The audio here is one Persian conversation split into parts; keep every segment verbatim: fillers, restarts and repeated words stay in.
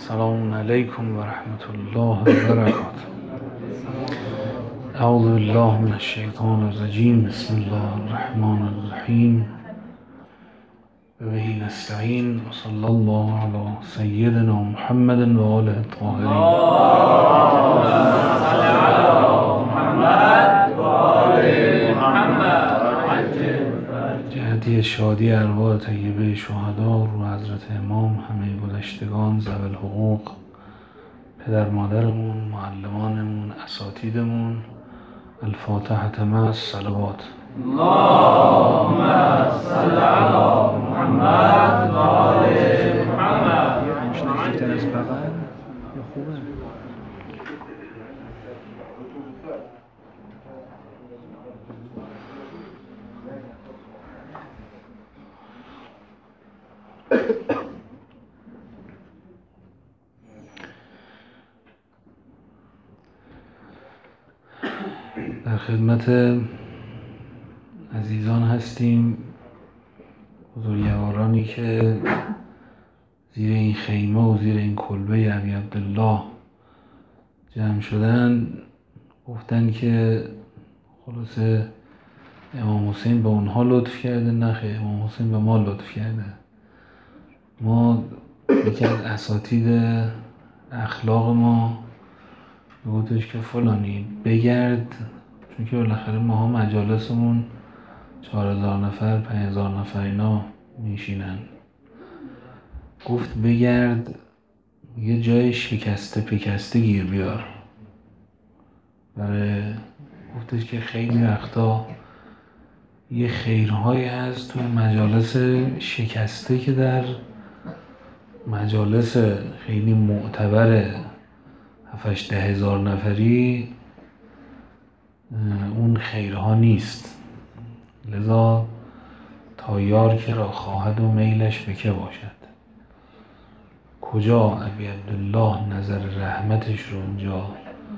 السلام علیکم و رحمت الله و برکاته. اعوذ بالله من الشیطان الرجیم. بسم الله الرحمن الرحیم. و به نستعین و صلی الله علی سیدنا محمد و آله الطاهرین. اللهم صل علی محمد و آل محمد. جهتی شادی ارواح طیبه شهدا رو حضرت امام، همه گذشتگان، ذوی الحقوق، پدر مادرمون، معلمانمون، اساتیدمون. الفاتحة مع الصلوات. اللهم صل علی محمد و آل محمد. در خدمت عزیزان هستیم، بزرگوارانی که زیر این خیمه و زیر این کلبه ابی عبدالله جمع شدن. گفتن که خلاصه امام حسین به اونها لطف کرده. نخیر، امام حسین به ما لطف کرده. ما یکی از اساتید اخلاق ما گفتش که فلانی بگرد، چون که بالاخره ماها مجالسمون چهار هزار نفر پنج هزار نفر اینا میشینن. گفت بگرد یه جای شکسته پکسته گیر بیار. برای گفتش که خیلی وقتا یه خیرهایی هست توی مجالس شکسته که در مجالس خیلی معتبر هفتش ده هزار نفری اون خیرها نیست. لذا تا یار که را خواهد و میلش به که باشد. کجا ابی عبدالله نظر رحمتش رو اونجا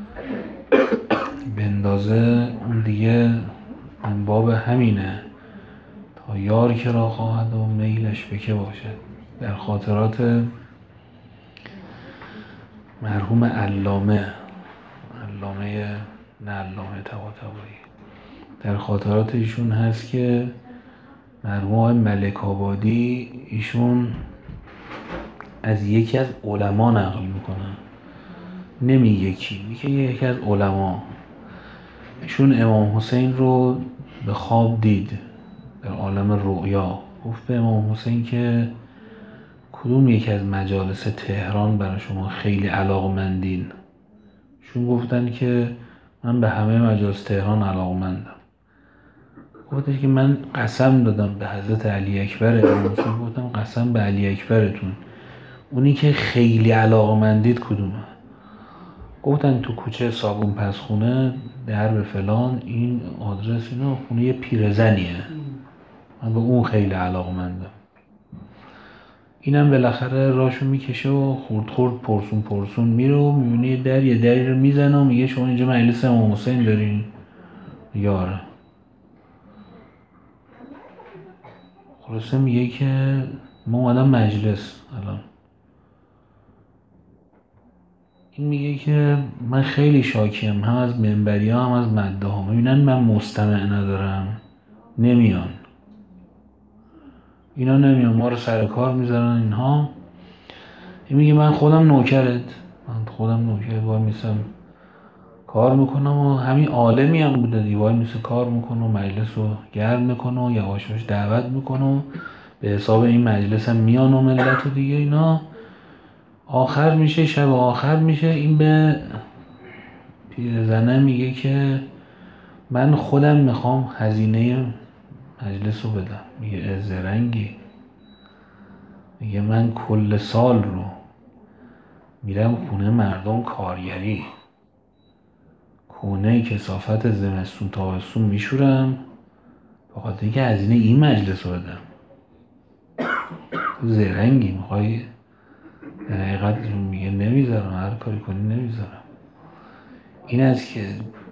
بندازه، اون دیگه من باب همینه. تا یار که را خواهد و میلش به که باشد. در خاطرات مرحوم علامه علامه نه علامه طباطبایی در خاطرات ایشون هست که مرحوم ملک آبادی ایشون از یکی از علما نقل میکنن، نمیگه کی، میگه یکی از علما. ایشون امام حسین رو به خواب دید در عالم رؤیا. گفت به امام حسین که کدوم یکی از مجالس تهران برای شما خیلی علاقمندین؟ شون گفتن که من به همه مجالس تهران علاقمندم. گفتش که من قسم دادم به حضرت علی اکبر. امام حسین گفتم قسم به علی اکبرتون، اونی که خیلی علاقمندید کدومه؟ گفتن تو کوچه صابون پس خونه درب فلان، این آدرس اینا، خونه یه پیرزنیه، من به اون خیلی علاقمندم. اینم بالاخره راشو میکشه و خورد خورد پرسون پرسون میره و میبینه یه در یه دری رو میزنه و میگه شما اینجا مجلس امام حسین دارین؟ یاره. خلاصه میگه که ما اومدم مجلس الان. این میگه که من خیلی شاکیم، هم از منبری ها هم از مده ها. میبینن من مستمع ندارم، نمیان اینا، نمیان ما رو سر کار میذارن اینها. این میگه من خودم نوکرت، من خودم نوکرت وای میسم کار میکنم و همین عالمی هم بوده دی وای میسه کار میکنه و مجلس رو گرم میکنه و یواش یواش دعوت میکنه و به حساب این مجلس هم میان و ملت و دیگه اینا. آخر میشه، شب آخر میشه، این به پیرزنه میگه که من خودم میخوام هزینه مجلس رو بدم. میگه از زرنگی. میگه من کل سال رو میرم خونه مردم کارگری، کونه کثافت زمستون تابستون میشورم به خاطر اینکه هزینه این مجلس رو بدم. زرنگی میخوای؟ در حقیقت میگه نمیذارم، هر کاری کنی نمیذارم. این است که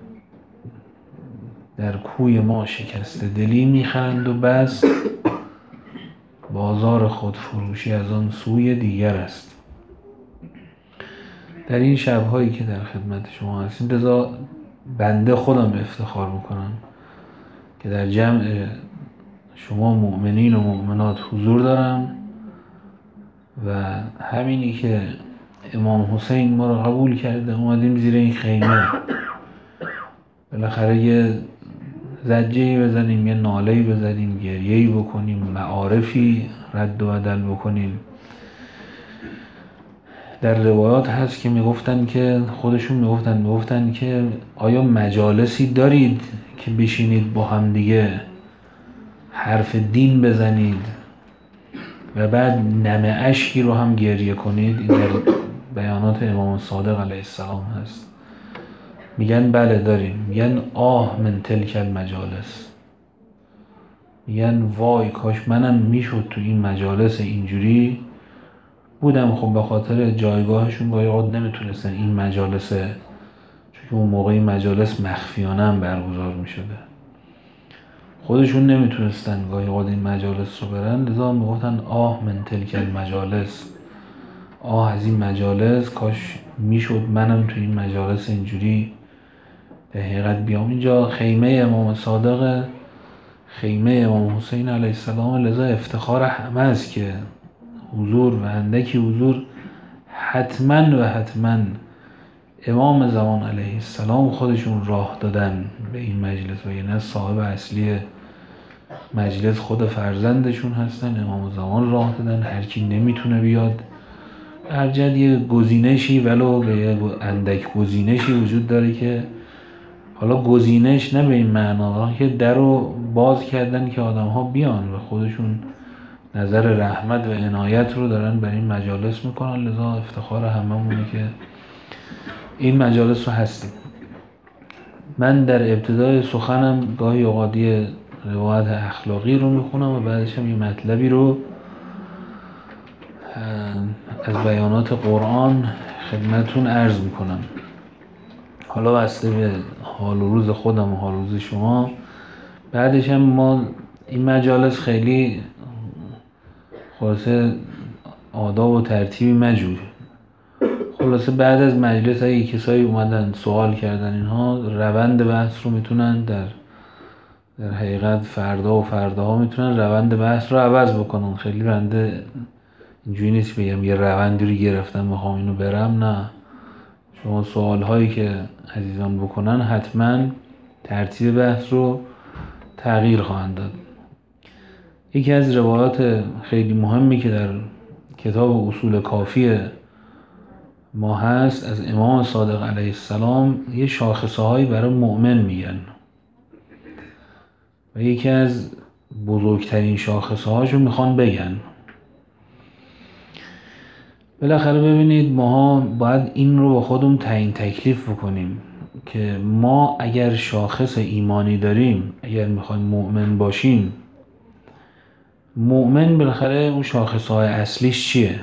در کوی ما شکسته دلی میخند و بس، بازار خود فروشی از آن سوی دیگر است. در این شب‌هایی که در خدمت شما هستیم، لذا بنده خودم افتخار میکنم که در جمع شما مؤمنین و مؤمنات حضور دارم و همینی که امام حسین ما رو قبول کرده اومدیم زیر این خیمه بالاخره یه زجه‌ای بزنیم، یه ناله‌ای بزنیم، گریه‌ای بکنیم، معارفی رد و بدل بکنیم. در روایات هست که میگفتن که خودشون میگفتن میگفتن که آیا مجالسی دارید که بشینید با هم دیگه حرف دین بزنید و بعد نم اشکی رو هم گریه کنید؟ این در بیانات امام صادق علیه السلام هست. میگن بله داریم. میگن آه من تلک المجالس، میگن وای کاش منم میشد تو این مجالس اینجوری بودم. خب به خاطر جایگاهشون گاهی اوقات نمیتونستن این مجالس، چون اون موقع این مجالس مخفیانه هم برگزار میشده، خودشون نمیتونستن گاهی اوقات این مجالس رو برن، لذا میگفتن آه من تلک المجالس، آه از این مجالس کاش میشد منم تو این مجالس اینجوری به حقیقت بیام. اینجا خیمه امام صادق، خیمه امام حسین علیه السلام، لذا افتخار همه است که حضور و اندکی حضور حتما و حتما امام زمان علیه السلام خودشون راه دادن به این مجلس و یعنی صاحب اصلی مجلس خود فرزندشون هستن. امام زمان راه دادن، هر کی نمیتونه بیاد هر جد یه گزینشی ولو به یه اندک گزینشی وجود داره که حالا گزینش نه به این معنا که در رو باز کردن که آدم ها بیان و خودشون نظر رحمت و عنایت رو دارن بر این مجالس میکنن. لذا افتخار هممونه که این مجالس رو هستیم. من در ابتدای سخنم گاهی اوقاتی روایت اخلاقی رو میخونم و بعدش هم یه مطلبی رو از بیانات قرآن خدمتون عرض میکنم. حالا بسته به حال و روز خودم و حال و روز شما. بعدش هم ما این مجالس خیلی خلاصه آداب و ترتیبی مجور. خلاصه بعد از مجلس اگه کسایی اومدن سوال کردن اینها، روند بحث رو میتونن در در حقیقت فردا و فرداها میتونن روند بحث رو عوض بکنن. خیلی بنده اینجوری نیست بگم یه روندی رو گرفتم میخوام اینو برم، نه. شما سوال هایی که عزیزان بکنن حتما ترتیب بحث رو تغییر خواهند داد. یکی از روایات خیلی مهمی که در کتاب اصول کافی ما هست از امام صادق علیه السلام، یه شاخصه هایی برای مؤمن میگن و یکی از بزرگترین شاخصه هاشو میخوان بگن. بالاخره ببینید ماها باید این رو با خودمون تعیین تکلیف بکنیم که ما اگر شاخص ایمانی داریم، اگر میخوایم مؤمن باشیم، مؤمن بالاخره اون شاخص های اصلیش چیه؟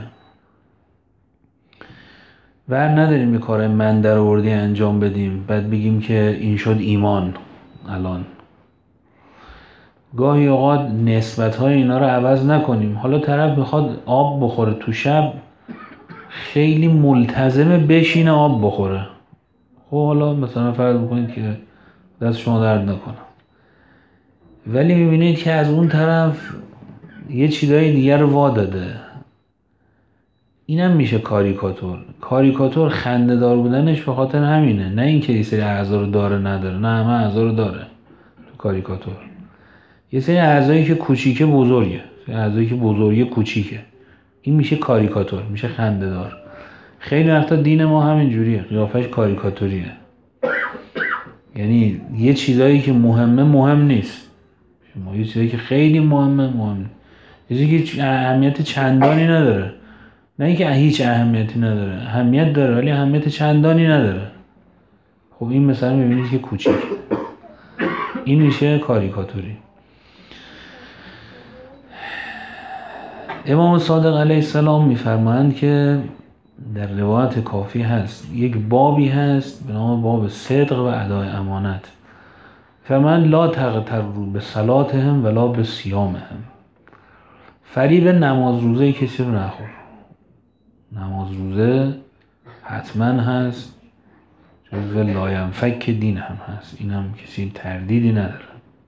ور نداریم یه کار من در آوردی انجام بدیم بعد بگیم که این شد ایمان. الان گاهی اوقات نسبت های اینا رو عوض نکنیم. حالا طرف میخواد آب بخوره تو شب، خیلی ملتزمه بشینه آب بخوره. خب حالا مثلا فرض بکنید که دست شما درد نکنه، ولی میبینید که از اون طرف یه چیزای دیگر رو وا داده. اینم میشه کاریکاتور. کاریکاتور خنده دار بودنش به خاطر همینه، نه اینکه یه سری اعضا رو داره نداره، نه همه اعضا رو داره تو کاریکاتور. یه سری اعضایی که کوچیکه بزرگه، اعضایی که بزرگه کوچیکه، این میشه کاریکاتور، میشه خنده دار. خیلی وقتا دین ما همین جوریه، قیافش کاریکاتوریه. یعنی یه چیزایی که مهمه مهم نیست، شما یه چیزایی که خیلی مهمه مهم نیست، یه چیزی که اهمیت چندانی نداره. نه اینکه هیچ اهمیتی نداره، اهمیت داره ولی اهمیت چندانی نداره. خب این مثلا میبینید که کوچیک، این میشه کاریکاتوری. امام صادق علیه السلام میفرمایند که در روایت کافی هست، یک بابی هست به نام باب صدق و ادای امانت. فرمایند لا تغتروا به صلاتهم ولا به صیامهم. فریب نماز روزه کسی رو نخور. نماز روزه حتما هست، جزو لاینفک دین هم هست، این هم کسی تردیدی نداره.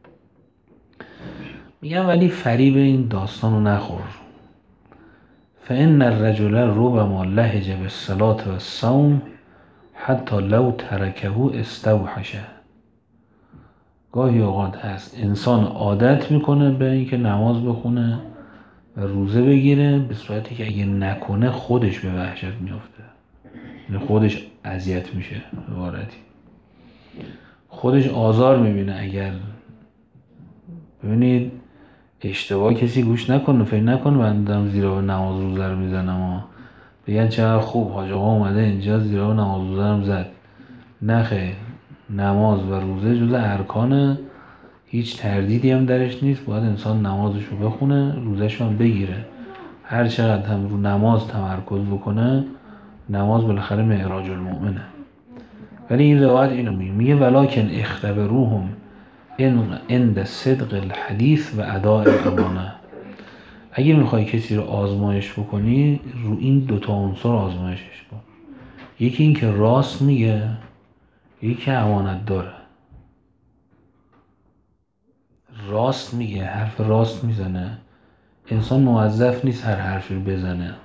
میگم ولی فریب این داستان رو نخور. فإن الرجل ربما لهج بالصلاة والصوم حتی لو ترکه استوحشه. گاهی اوقات هست انسان عادت میکنه به اینکه نماز بخونه و روزه بگیره به صورتی که اگه نکنه خودش به وحشت میفته، یعنی خودش اذیت میشه، عبارتی خودش آزار میبینه. اگر ببینید اشتباه کسی گوش نکنه، فکر نکنه من دارم زیرا به نماز روزه رو میزنم و بگن چقدر خوب حاج آقا اومده اینجا زیرا به نماز روزه رو زد. نه خیر، نماز و روزه جز ارکان، هیچ تردیدی هم درش نیست. باید انسان نمازش رو بخونه، روزش هم بگیره. هر چقدر هم رو نماز تمرکز بکنه، نماز بالاخره معراج المؤمنه. ولی این روایت اینو میگه، میگه ولکن اختبروهم ان عند صدق الحدیث و اداء الامانه. اگه میخوای کسی رو آزمایش بکنی، رو این دوتا عنصر آزمایشش کن. یکی این که راست میگه، یکی امانت داره. راست میگه، حرف راست میزنه. انسان موظف نیست هر حرفی رو بزنه،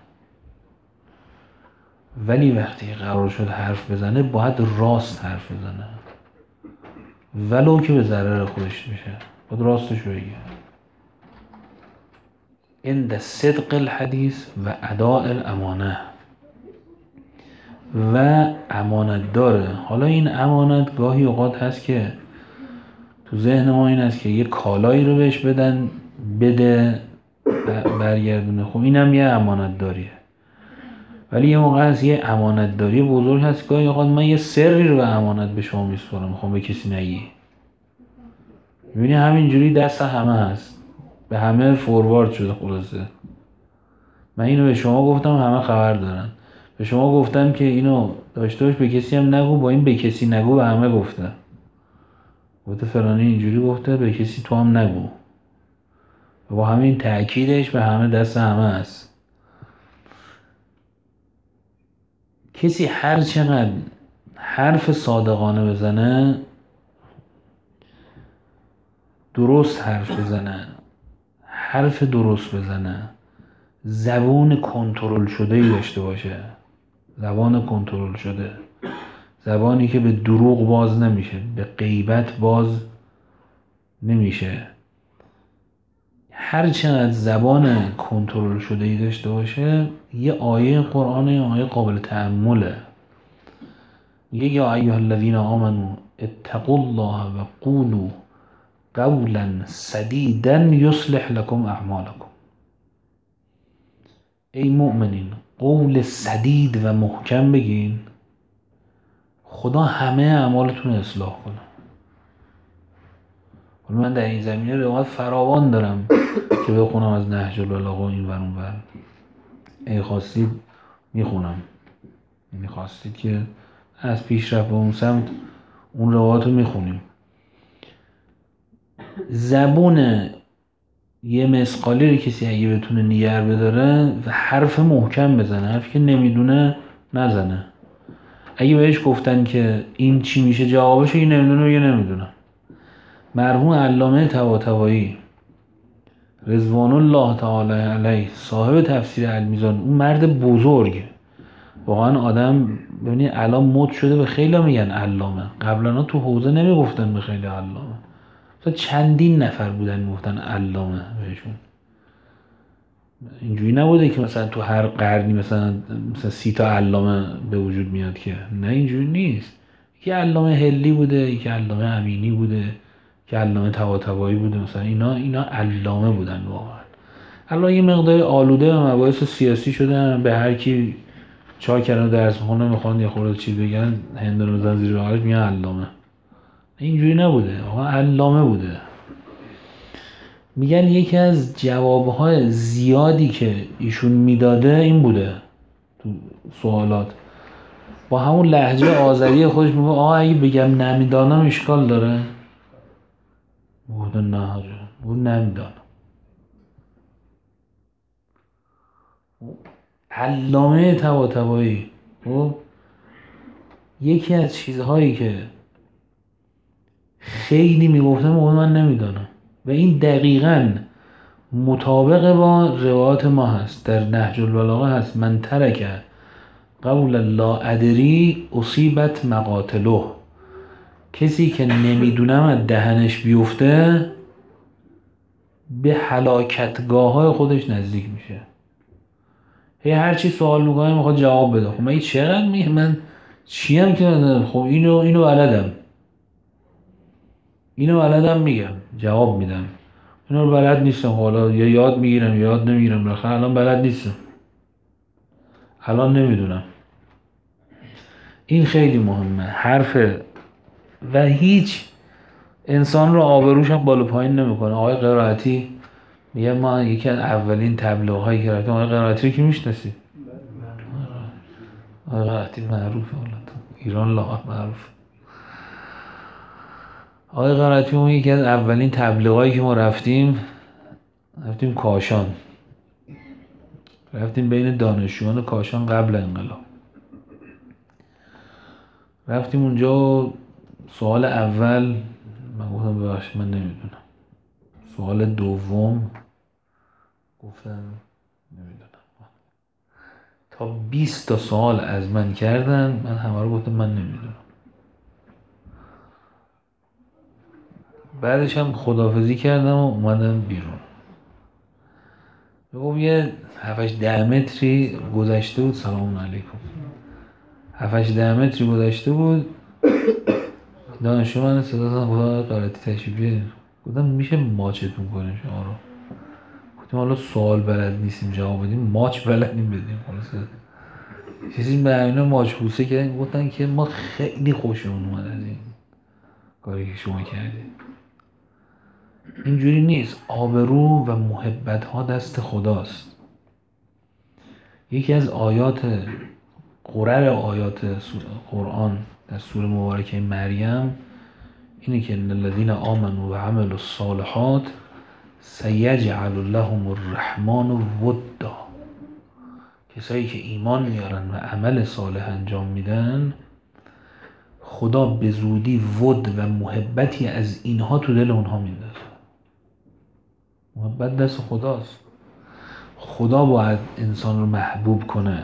ولی وقتی قرار شد حرف بزنه باید راست حرف بزنه، ولو که به ضرر خودش میشه، باید راستش رو بگه. عند صدق الحدیث و اداء الامانه، و امانت داره. حالا این امانت گاهی اوقات هست که تو ذهن ما این هست که یه کالایی رو بهش بدن بده برگردونه، خب اینم یه امانت داریه. ولی یه موقع هست یه امانت داری بزرگ هست، گاهی اوقات من یه سری رو به امانت به شما میسپارم، میخوام به کسی نگی. میبینی همینجوری دست همه هست، به همه فوروارد شده. خلاصه من اینو به شما گفتم، همه خبر دارن. به شما گفتم که اینو داشته باش، به کسی هم نگو. با این به کسی نگو به همه گفته، گفته فلانی اینجوری گفته، به کسی تو هم نگو. با همین تأکیدش به همه دست همه هست. کسی هر چقدر حرف صادقانه بزنه، درست حرف بزنه، حرف درست بزنه، زبان کنترل شده‌ای داشته باشه، زبان کنترل شده، زبانی که به دروغ باز نمیشه، به غیبت باز نمیشه، هر چقدر زبان کنترل شده‌ای داشته باشه، یه آیه قرآن، یه آیه قابل تأمله. میگه یا ایها الذین آمنوا اتقوا الله و قولوا قولا سدیدا یصلح لكم اعمالکم. ای مؤمنین قول سدید و محکم بگین، خدا همه اعمالتون اصلاح کنه. حالا من در این زمینه روایت فراوان دارم که بخونم از نهج البلاغه این ور اون ور. ای خواستید میخونم، یعنی خواستید که از پیش رفت به اون سمت اون روایت رو میخونیم. زبون یه مسقالی رو کسی اگه بتونه نیگر بداره و حرف محکم بزنه، حرفی که نمیدونه نزنه. اگه بهش گفتن که این چی میشه جوابش، اگه نمیدونه بگه نمیدونم. مرحوم علامه طباطبایی رضوان الله تعالی علیه، صاحب تفسیر المیزان، اون مرد بزرگ واقعا آدم. ببینید الان مد شده به خیلی میگن علامه، قبلا تو حوزه نمیگفتن به خیلی علامه، مثلا چندین نفر بودن میگفتن علامه بهشون. اینجوری نبوده که مثلا تو هر قرنی مثلا مثلا سی تا علامه به وجود میاد، که نه اینجوری نیست. یکی علامه هلی بوده، یکی علامه امینی بوده، یکی علامه طباطبایی بوده، مثلا اینا اینا علامه بودن واقعا. الان یه مقدار آلوده به مباحث سیاسی شدن، به هر کی چهار کلمه درس میخونه میخوان یه خورده چی بگن، هندونه بزن زیر بغلش میگن علامه. اینجوری نبوده، واقعا علامه بوده. میگن یکی از جوابهای زیادی که ایشون میداده این بوده تو سوالات، با همون لهجه آذری خودش میگه آقا اگه بگم نمیدانم اشکال داره؟ بوده نه حاجه، بوده نمیدانم. علامه طباطبایی خب یکی از چیزهایی که خیلی میگفتم و من نمیدانم و این دقیقاً مطابق با روایات ما هست، در نهج البلاغه هست: من ترک قول لا ادری اصیبت مقاتله. کسی که نمیدونم از دهنش بیفته به هلاکتگاه های خودش نزدیک میشه. هی هر چی سوال میکنه میخواد جواب بده. خب من این چقدر میگه من چیم که ندارم؟ خب اینو اینو بلدم اینو بلدم میگم جواب میدم، اینو رو بلد نیستم، حالا یا یاد میگیرم یا یاد نمیگیرم، بالاخره الان بلد نیستم، الان نمیدونم. این خیلی مهمه حرف و هیچ انسان رو آبروش هم بالا پایین نمیکنه. آقای قرائتی میگه ما یکی از اولین تبلیغ هایی که رفتیم، آقای قرائتی رو که میشناسید؟ آقای قرائتی معروفه، حالا تو ایران لاغر معروف. آقای قرائتی اون یکی از اولین تبلیغ هایی که ما رفتیم رفتیم کاشان، رفتیم بین دانشجویان کاشان قبل انقلاب. رفتیم اونجا، سوال اول من گفتم ببخشید من نمیدونم، سوال دوم گفتم نمیدونم، تا بیست تا سوال از من کردن، من همه رو گفتم من نمیدونم. بعدش هم خداحافظی کردم و اومدم بیرون. بگم یه هفتش ده متری گذشته بود، سلام علیکم، هفتش ده متری گذشته بود، دانشجو من صدا زدن خدا قرائتی تشریف بیارین. گفتم میشه ماچتون کنیم شما رو؟ گفتیم حالا سوال بلد نیستیم جواب بدیم، ماچ بلدیم بدیم. خلاص چیزی به اینا ماچ بوسه کردیم. گفتن که ما خیلی خوشمون اومد از این کاری که شما کردید. اینجوری نیست. آبرو و محبت ها دست خداست. یکی از آیات قرر آیات قرآن در سوره مبارکه مریم اینه که ان الذين آمنوا و عملوا الصالحات سیجعل لهم الرحمن ودا. کسایی که ایمان میارن و عمل صالح انجام میدن، خدا به زودی ود و محبتی از اینها تو دل اونها میندازه. محبت دست خداست. خدا باید انسان رو محبوب کنه،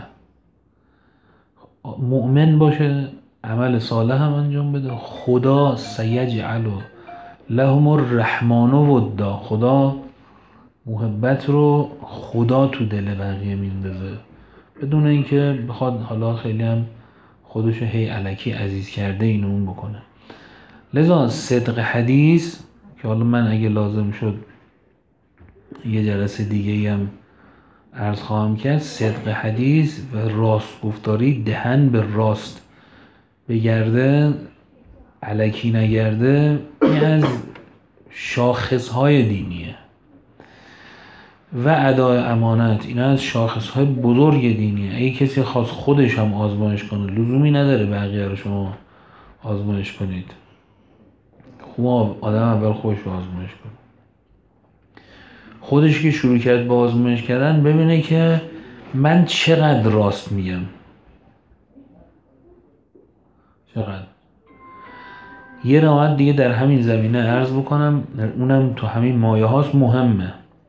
مؤمن باشه، عمل صالح هم انجام بده. خدا سیجعل لهم الرحمن ودا، خدا محبت رو خدا تو دل بقیه میندازه بدون اینکه بخواد حالا خیلی هم خودش هی الکی عزیز کرده اینو اون بکنه. لذا صدق حدیث که حالا من اگه لازم شد یه جلسه دیگه هم عرض خواهم کرد، صدق حدیث و راست گفتاری، دهن به راست بگرده الکی نگرده، این از شاخصهای دینیه. و ادای امانت، این از شاخصهای بزرگ دینیه. اگه کسی خواست خودش هم آزمایش کنه، لزومی نداره بقیه رو شما آزمایش کنید. خوب آدم اول خودش رو آزمایش کنه. خودش که شروع کرد با آزمایش کردن ببینه که من چقدر راست میگم، چقدر. یه روایت دیگه در همین زمینه عرض بکنم، اونم تو همین مایه هاست، مهمه.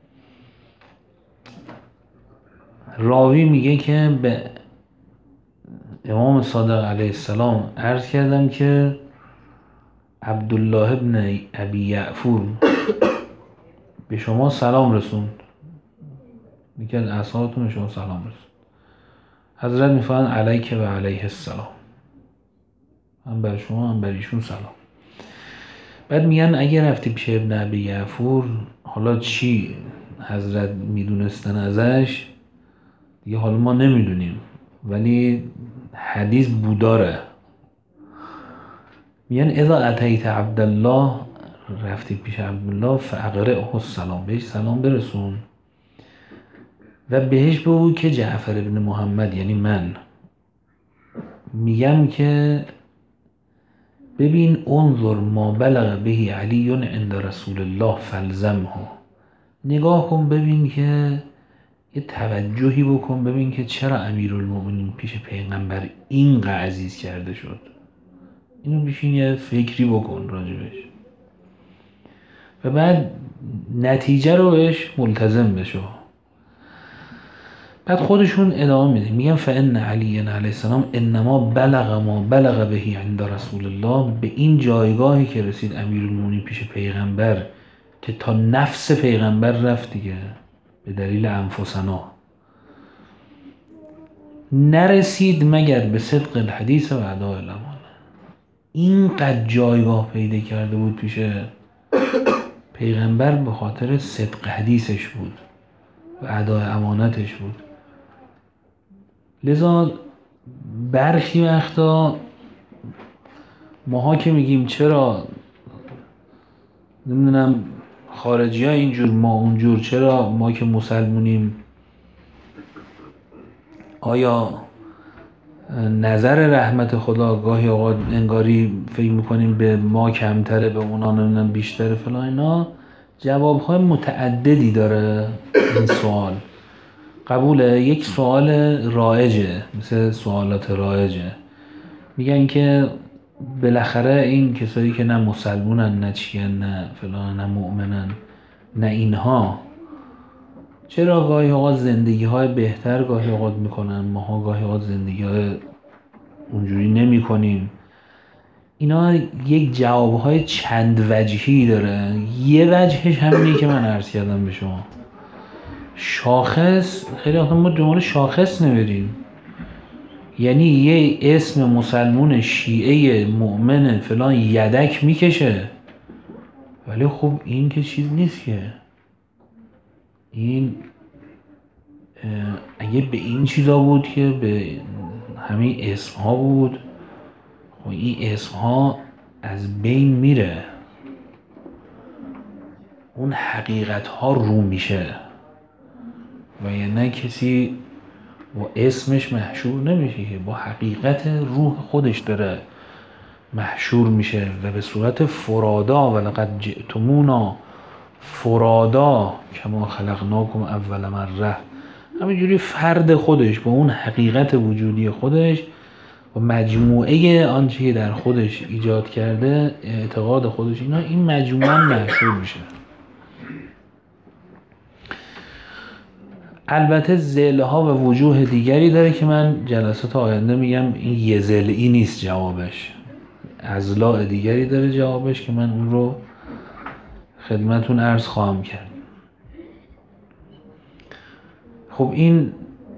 راوی میگه که به امام صادق علیه السلام عرض کردم که عبدالله ابن ابی یعفور به شما سلام رسوند، یکی از اصحابتون به شما سلام رسوند. حضرت میفرمایند علیک و علیه السلام، هم بر شما هم بر ایشون سلام. بعد میگن اگه رفتی پیش ابن ابی یعفور، حالا چی حضرت میدونستن ازش دیگه حالا ما نمیدونیم، ولی حدیث بوداره. میگن اذا اتیت عبدالله، رفتی پیش عبدالله، فاقرئه السلام، بهش سلام برسون و بهش بگو که جعفر ابن محمد یعنی من میگم که ببین انظر ما بلغ به علی عند رسول الله فالزمه، نگاه کن ببین که یه توجهی بکن ببین که چرا امیرالمومنین پیش پیغمبر اینقدر عزیز کرده شد. اینو بشین یه فکری بکن راجبش و بعد نتیجه رو بهش ملتزم بشو. بعد خودشون ادامه میده، میگن فان علی علیه السلام انما بلغ ما بلغ بهی عند رسول الله، به این جایگاهی که رسید امیرالمومنین پیش پیغمبر که تا نفس پیغمبر رفت دیگه، به دلیل انفسنا نرسید مگر به صدق الحدیث و اداء الامانه. اینقدر جایگاه پیدا کرده بود پیش پیغمبر به خاطر صدق حدیثش بود و اداء امانتش بود. لذا برخی وقتا ماها که میگیم چرا نمیدونم خارجی ها اینجور ما اونجور، چرا ما که مسلمونیم آیا نظر رحمت خدا گاهی اوقات انگاری فکر میکنیم به ما کمتره به اونا نمیدونم بیشتره فلان اینا، جوابهای متعددی داره این سوال. قبوله، یک سوال رایجه مثل سوالات رایجه، میگن که بالاخره این کسایی که نه مسلمونن نه چیان نه فلان نه مؤمنن نه اینها، چرا گاهی اوقات زندگی های بهتر گاهی اوقات میکنن، ماها گاهی اوقات زندگی های اونجوری نمی کنیم؟ اینا یک جوابهای چند وجهی داره. یه وجهش همینه که من عرض کردم به شما، شاخص. خیلی وقتا ما دنبال شاخص نمیریم، یعنی یه اسم مسلمون شیعه مؤمن فلان یدک میکشه، ولی خب این که چیز نیست که. این اگه به این چیزا بود که به همین اسم ها بود، خب این اسم ها از بین میره، اون حقیقت ها رو میشه و یا نه کسی با اسمش محشور نمیشه که با حقیقت روح خودش داره محشور میشه و به صورت فرادا ولقد جئتمونا فرادا کما خلقناکم اول مره، همینجوری فرد خودش با اون حقیقت وجودی خودش و مجموعه آنچه که در خودش ایجاد کرده، اعتقاد خودش، اینا این مجموعه محشور میشه. البته ذیل ها و وجوه دیگری داره که من جلسات آینده میگم این یه ذیلی نیست جوابش، اضلاع دیگری داره جوابش که من اون رو خدمتون عرض خواهم کرد. خب این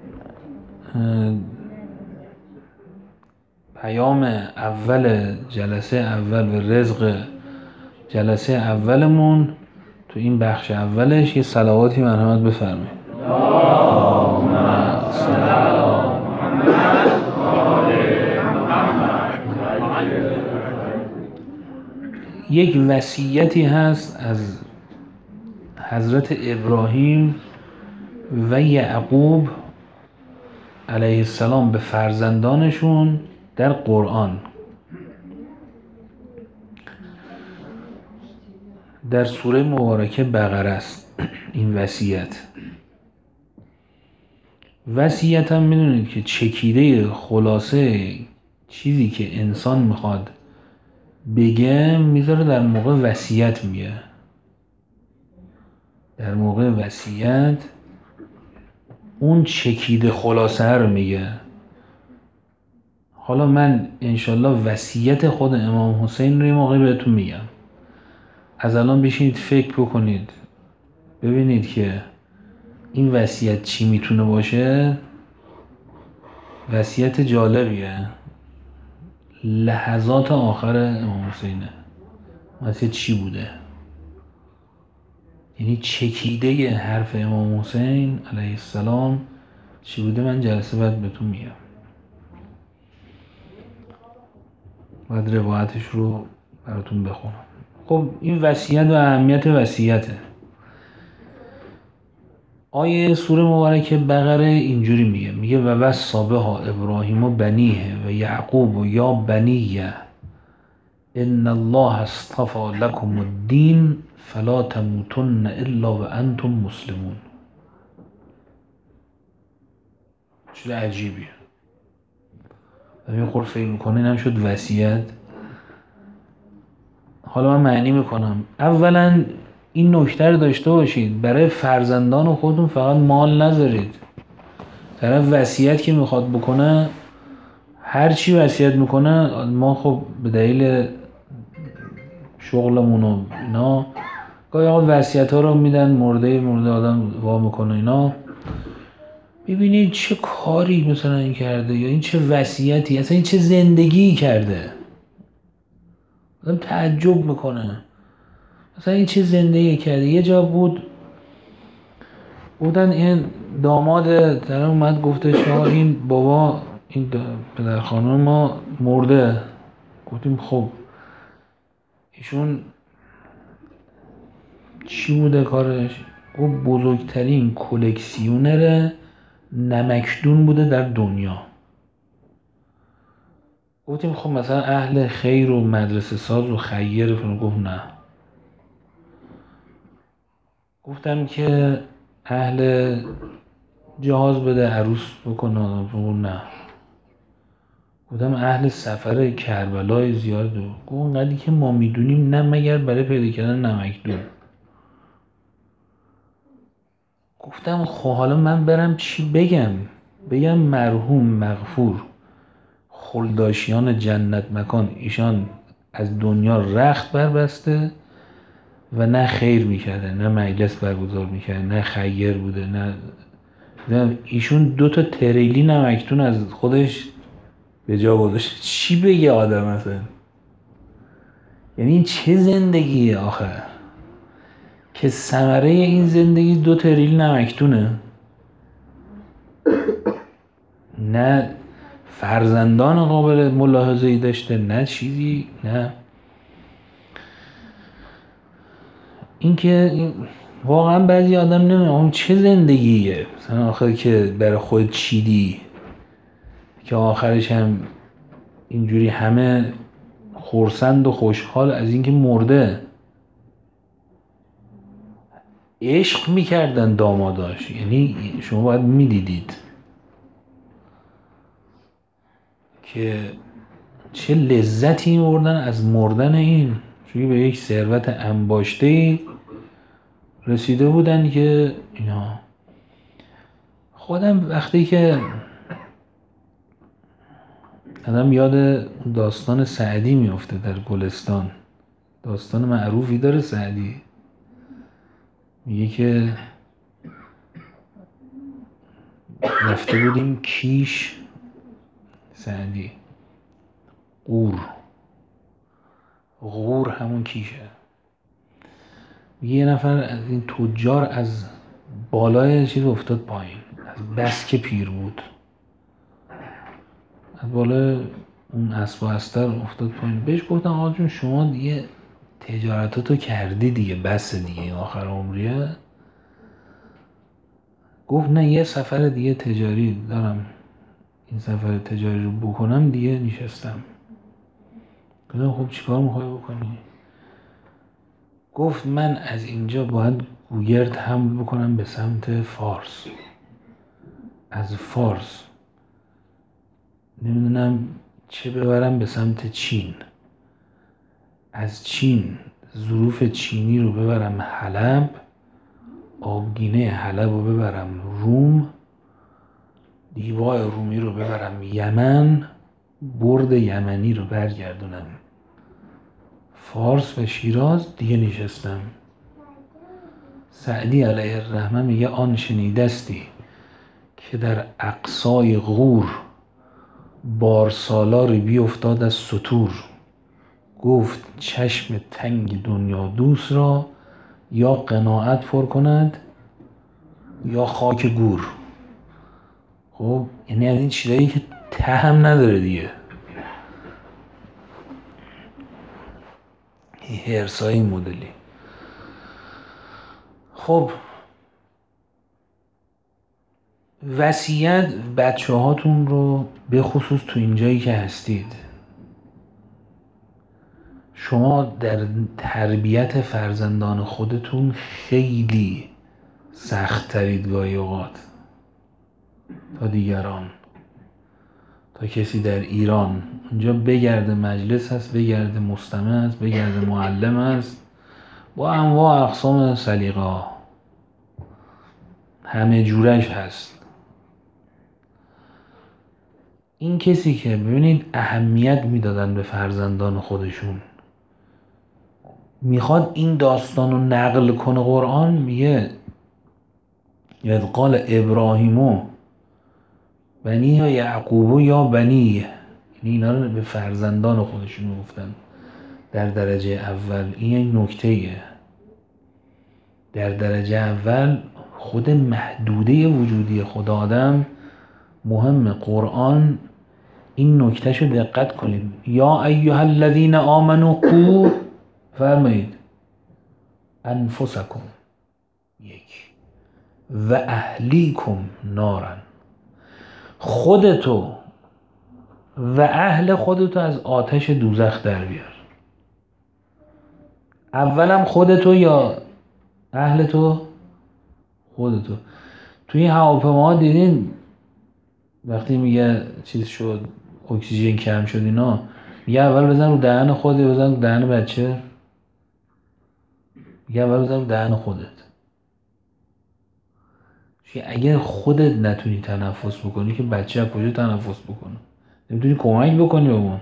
پیام اول جلسه اول و رزق جلسه اولمون تو این بخش اولش یه صلواتی مرحمت بفرمایید. اللهم صل علی محمد و آل محمد. یک وصیتی هست از حضرت ابراهیم و یعقوب علیه السلام به فرزندانشون در قرآن، در سوره مبارکه بقره است این وصیت. وصیت هم میدونید که چکیده خلاصه چیزی که انسان میخواد بگه میذاره در موقع وصیت میگه. در موقع وصیت اون چکیده خلاصه رو میگه. حالا من انشالله وصیت خود امام حسین رو یه موقع بهتون میگم. از الان بشینید فکر بکنید ببینید که این وصیت چی میتونه باشه. وصیت جالبیه، لحظات آخر امام حسینه. وصیت چی بوده؟ یعنی چکیده حرف امام حسین علیه السلام چی بوده؟ من جلسه بعد بهتون میگم. باید روایتش رو براتون بخونم. خب این وصیت و اهمیت وصیته. آیه سوره مبارکه بقره اینجوری میگه، میگه و وصی بها ابراهیم و بنیه و یعقوب و یا بنیه ان الله اصطفى لكم الدین فلا تموتن الا وانتم مسلمون. چیز عجیبیه. همین خور فکر میکنه اینم شد وصیت. حالا من معنی میکنم. اولا این نکته رو داشته باشید، برای فرزندان خودتون فقط مال نذارید. طرف وصیت که میخواد بکنه، هر چی وصیت میکنه، ما خب به دلیل شغلمون و اینا گاهی آقا وصیت ها رو میدن، مرده مرده آدم وا میکنه اینا. ببینید چه کاری مثلا این کرده، یا این چه وصیتی، اصلا این چه زندگی کرده. آدم تعجب میکنه مثلا این چه زندگی کرده. یه جا بود بودن این داماد در اومد گفتش این بابا این پدر خانم ما مرده. گفتیم خب ایشون چی بوده کارش؟ او بزرگترین کلکسیونر نمکدون بوده در دنیا. گفتیم خب مثلا اهل خیر و مدرسه ساز و خیر فلان. گفت نه. گفتم که اهل جهاز بده عروس بکنه. گفت نه. گفتم اهل سفر کربلای زیاد. گفت اونقدری که ما میدونیم نه، مگر برای پیدا کردن نمکدون. گفتم خب حالا من برم چی بگم؟ بگم مرحوم مغفور خلداشیان جنت مکان ایشان از دنیا رخت بربسته و نه خیر میکرده، نه مجلس برگزار میکرده، نه خیر بوده، نه ایشون دو تا تریلی نمکتون از خودش به جا گذاشته. چی بگه آدم اصلا؟ یعنی این چه زندگیه آخه که ثمره این زندگی دو تریل نمکتونه؟ نه فرزندان قابل ملاحظه‌ای داشته، نه چیزی، نه اینکه این واقعا بعضی آدم نمیدونه اون چه زندگیه مثلا آخر که برای خود چیدی که آخرش هم اینجوری همه خرسند و خوشحال از اینکه مرده. عشق میکردن داماداش، یعنی شما باید میدیدید که چه لذتی می‌بردن از مردن این. چون به یک ثروت انباشته‌ای رسیده بودن که اینا. خودم وقتی که آدم یاد داستان سعدی میفته در گلستان، داستان معروفی داره سعدی، میگه که رفته بودیم کیش، سعدی غور، غور همون کیشه. یه نفر از این تجار از بالای چیز افتاد پایین، از بس که پیر بود، از بالای اون اسب و استر افتاد پایین. بهش گفتم آقا جون شما دیگه تجارتاتو کردی دیگه، بس دیگه این آخر عمریه. گفت نه یه سفر دیگه تجاری دارم، این سفر تجاری رو بکنم دیگه نشستم. گفتم خب چیکار میخوای بکنی؟ گفت من از اینجا باید گوگرد حمل بکنم به سمت فارس، از فارس نمیدونم چه ببرم به سمت چین، از چین ظروف چینی رو ببرم حلب، آبگینه حلب رو ببرم روم، دیبای رومی رو ببرم یمن، برد یمنی رو برگردونم فارس و شیراز. دیگه نشستم. سعدی علیه الرحمه میگه آن شنیدستی که در اقصای غور بارسالاری بی افتاد از سطور. گفت چشم تنگ دنیا دوست را یا قناعت پر کند یا خاک گور. خب یعنی از این چیزایی که ته هم نداره دیگه، هرسایی مدلی. خب وصیت بچه هاتون رو به خصوص تو اینجایی که هستید، شما در تربیت فرزندان خودتون خیلی سخت ترید گاهی اوقات تا دیگران. تا کسی در ایران اونجا بگرده مجلس هست، بگرده مستمع هست، بگرده معلم هست با انواع اقسام سلیقه، همه جورش هست. این کسی که ببینید اهمیت میدادن به فرزندان خودشون، میخواد این داستان رو نقل کنه قرآن، میگه اذ قال ابراهیمو بنی یا یعقوب یا بنی، یعنی اینا رو به فرزندان خودشون گفتن در درجه اول. این یک نکته ایه. در درجه اول خود محدوده وجودی خدا آدم مهم. قرآن این نکتهشو دقت کنید، یا ایها الذین آمنوا قوا فرمایید انفسکم یک و اهلیکم نارن، خودتو و اهل خودتو از آتش دوزخ در بیار. اولم خودتو یا اهل تو؟ خودتو. توی هواپیما دیدین وقتی میگه چیز شد اکسیژن کم شد اینا، میگه اول بزن رو دهن خودت، بزن رو دهن بچه، میگه اول بزن رو دهن خودت. چون اگر خودت نتونی تنفس بکنی که بچه از کجا تنفس بکنه؟ نمیتونی کمک بکنی به اون.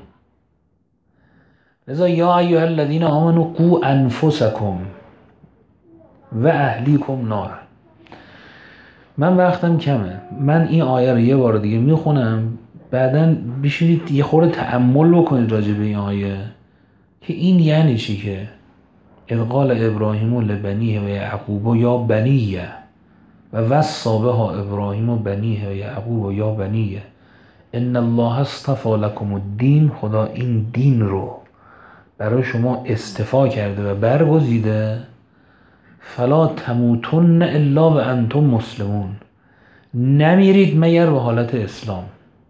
لذا یا ایها الذین آمنوا قوا انفسکم و اهلیکم نارا. من وقتم کمه، من این آیه رو یه بار دیگه میخونم، بعداً بشینید یه خورده تأمل بکنید راجع به این آیه که این یعنی چی. که اذ قال ابراهیم لبنیه و یعقوب یا بنیه و وصی بها ابراهیم بنیه و یعقوب یا بنیه ان الله اصطفى لكم الدین، خدا این دین رو برای شما اصطفا کرده و برگزیده. فلا تموتن الا و انتم مسلمون، نمیرید مگر به حالت اسلام.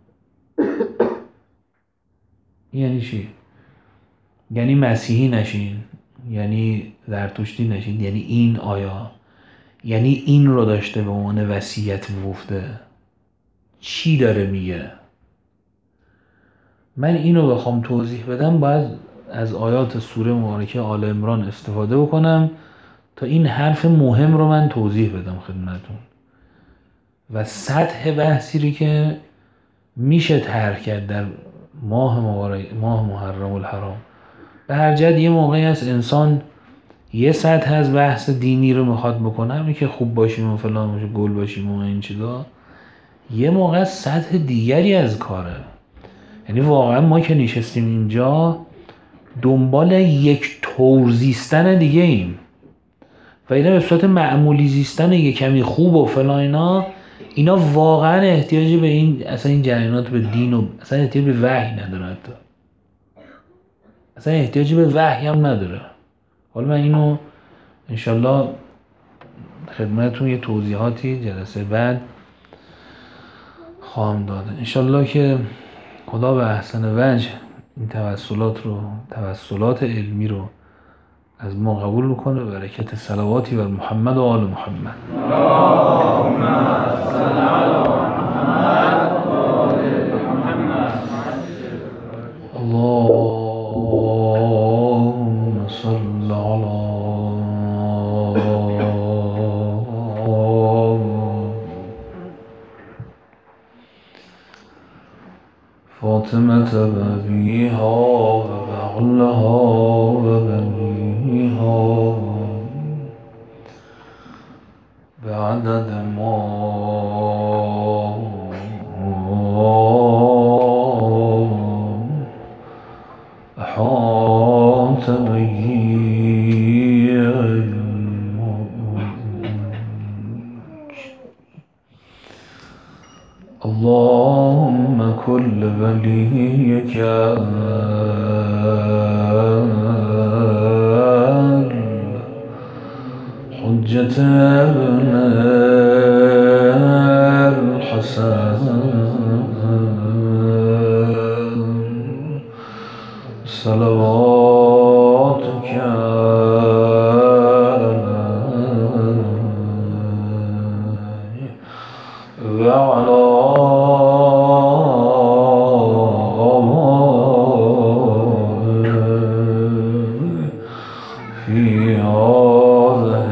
یعنی چی؟ یعنی مسیحی نشین، یعنی زرتشتی نشین، یعنی این آیا یعنی این رو داشته به عنوان وصیت میگفته. چی داره میگه؟ من اینو بخوام توضیح بدم باید از آیات سوره مبارکه آل عمران استفاده بکنم تا این حرف مهم رو من توضیح بدم خدمتون و سطح بحثی رو که میشه طرح کرد در ماه مبارک، ماه محرم الحرام. به هر جد یه موقعی هست انسان یه سطح از بحث دینی رو میخواد بکنه، همین که خوب باشیم و فلان باشه، گل باشیم و این چیزا. یه موقع سطح دیگری از کاره. یعنی واقعا ما که نشستیم اینجا دنبال یک طور زیستن دیگه ایم و اینا به صورت معمولی زیستن یه کمی خوب و فلان اینا اینا واقعا احتیاجی به این اصلا این جریانات به دین و اصلا احتیاج به وحی نداره، حتی اصلا احتیاجی به وحی هم نداره. حالا من اینو انشالله خدمتتون یه توضیحاتی جلسه بعد خواهم داد انشالله که خدا به احسن وجه این توسلات رو توسلات علمی رو از ما قبول بکنه. برکت صلواتی بر محمد و آل محمد. اللهم صل علی محمد و آل محمد. اللهم صل علی فاطمة بأبيها وبعلها وبنيها بعدد ما أحاط به اللهم كل وليك حجة ابن الحسن صلواتك عليه وعلى في هذه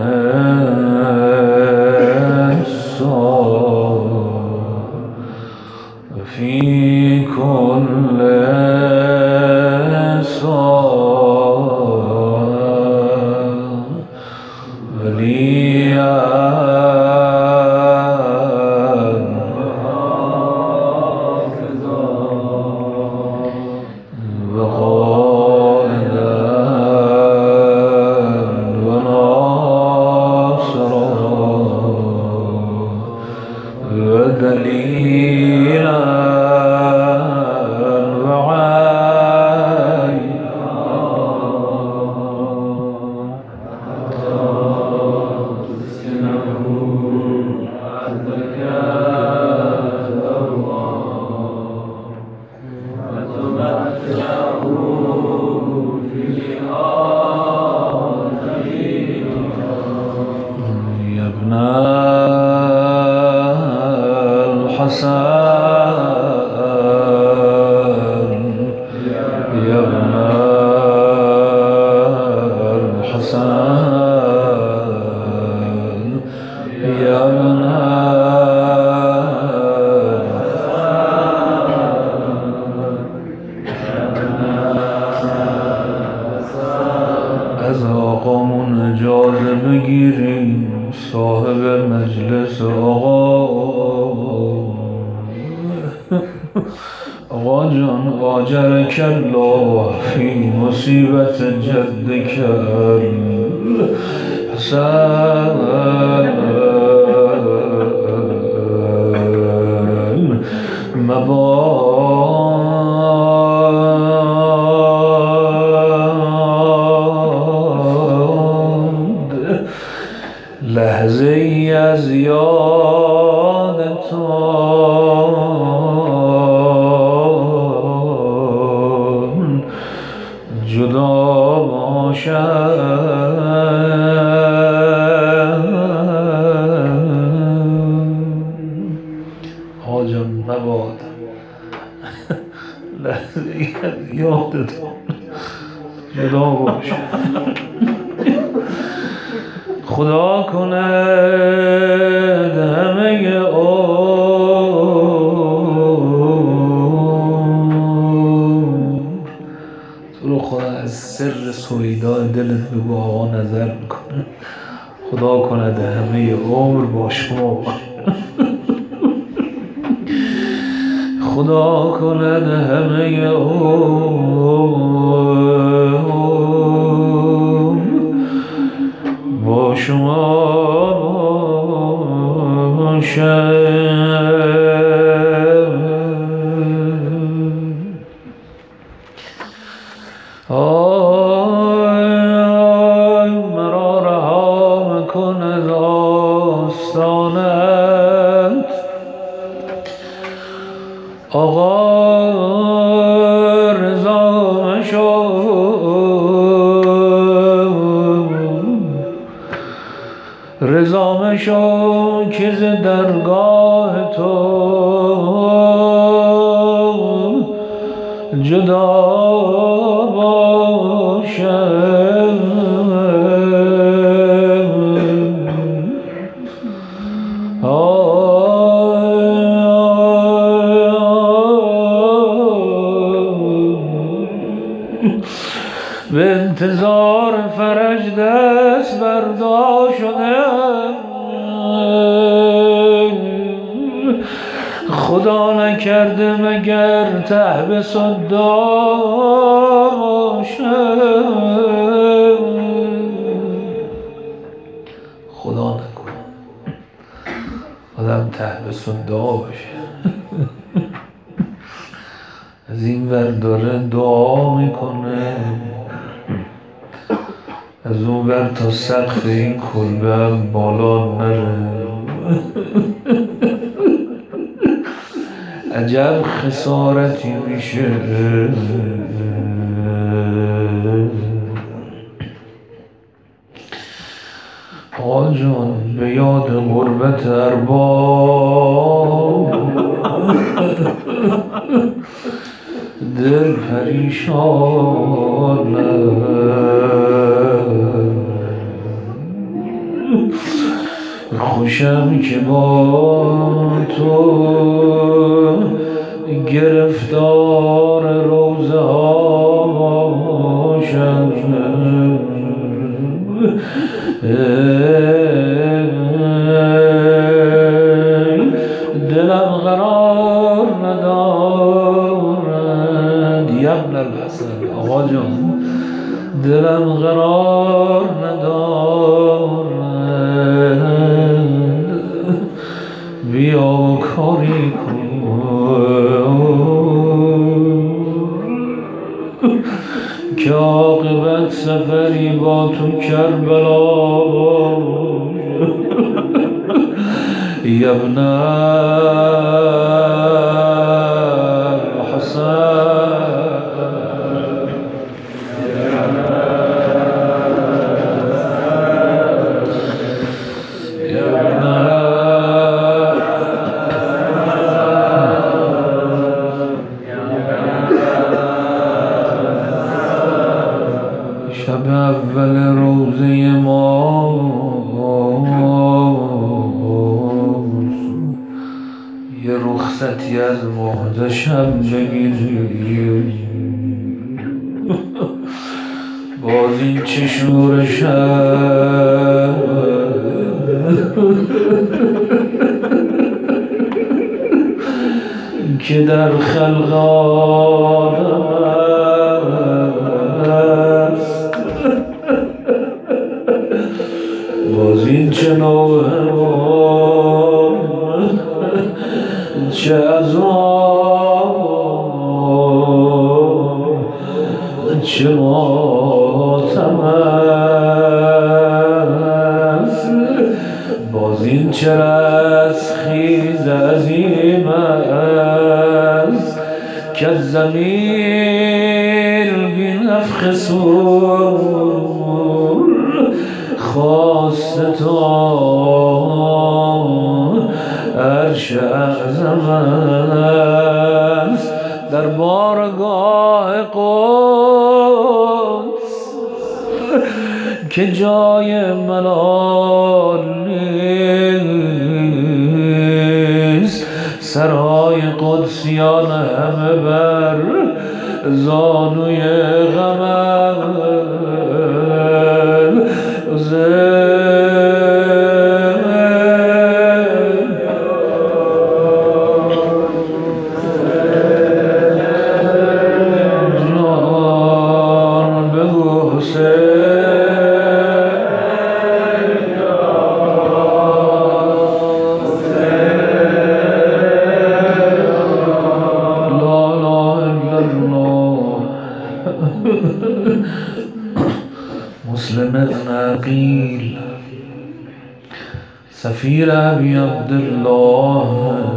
الساعة في كل ساعة وليا وقائدا وناصرا ودليلا يا ابن الحسن يا ابن الحسن يا ابن از آقامون اجازه بگیریم صاحب مجلس آقا آقا جان آجرک الله فی مصیبت جدک حسن مباد لحظه ای از یاد تو جدا باشد آقا جان مباد لحظه ای از یاد تو جدا باشد خدا کند همه عمر تو رو خدا از سر سویدای دلت بگو آقا نظر میکنه خدا کند همه عمر با شما خدا کند همه عمر با شما باشد آی مرا رها مکن از آستانت آقا رضا مشو رضا مشو که ز درگاه تو جدا باشم به انتظار فرج دست بردار شدم خدا نکرده مگر ته به صدا باشم خدا نکنه آدم ته به صدا باشه از این ور داره دعا میکنه از اون ور تا سقف این کلبه هم بالا نره عجب خسارتی میشه آقا جان به یاد غربت ارباب دل پریشانه باشم که با تو گرفتار روزه ها باشم دلم قرار ندارد یبن الحسن آقا جان دلم قرار ندارد بیا کاری کن که عاقبت سفری با تو کربلا یا ابن الحسن یا ابن شب اول روزه ما یه رخصتی از مهدشم بگیری باز این چه شورشم که در خلق آدم است باز این چه نوحمان چه عذاب چه ماتم است باز این چه رستخیز عظیم است که از زمین بی نفخ صور خواست تا عرش اعظم است در بارگاه قدس که جای ملال نیست سرهای قدسیان همه بر زانوی غمم جان بگو مسلم ابن عقیل سفیر ابی عبدالله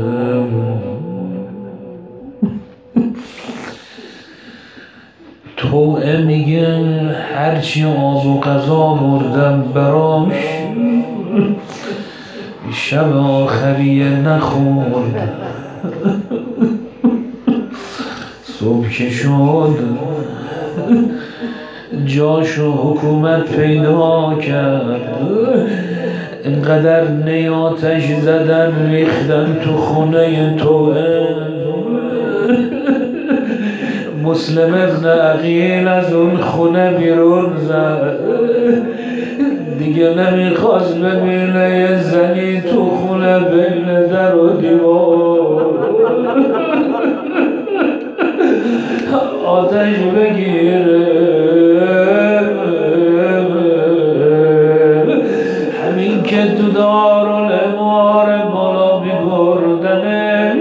توعه میگه هرچی آب و غذا بردم براش شب آخریه نخورد صبح که شد جاشو حکومت پیدا کرد اینقدر نیاتش زدن ریختن تو خونه توه مسلم ابن عقیل از اون خونه بیرون زد دیگه نمیخواست ببینه یه زنی تو خونه بین در و دیوار آتش بگیره همین که تو دارالامار بالا بیبردنش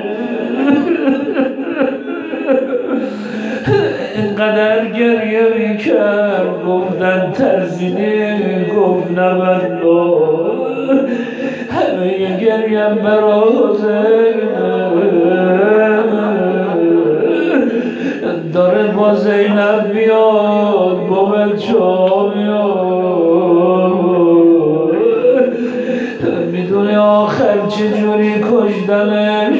اینقدر گریه میکرد گفتن ترزینی گفت نبلا همه گریم برازه داره با زینب بیاد با بلچا بیاد میدونی آخر چجوری کشدنش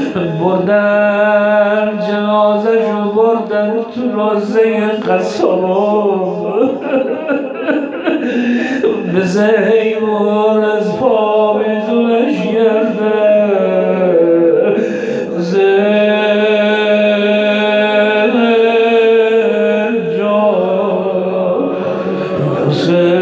بردن جنازشو بردن تو رازه قصاب به زیمون از پا حسین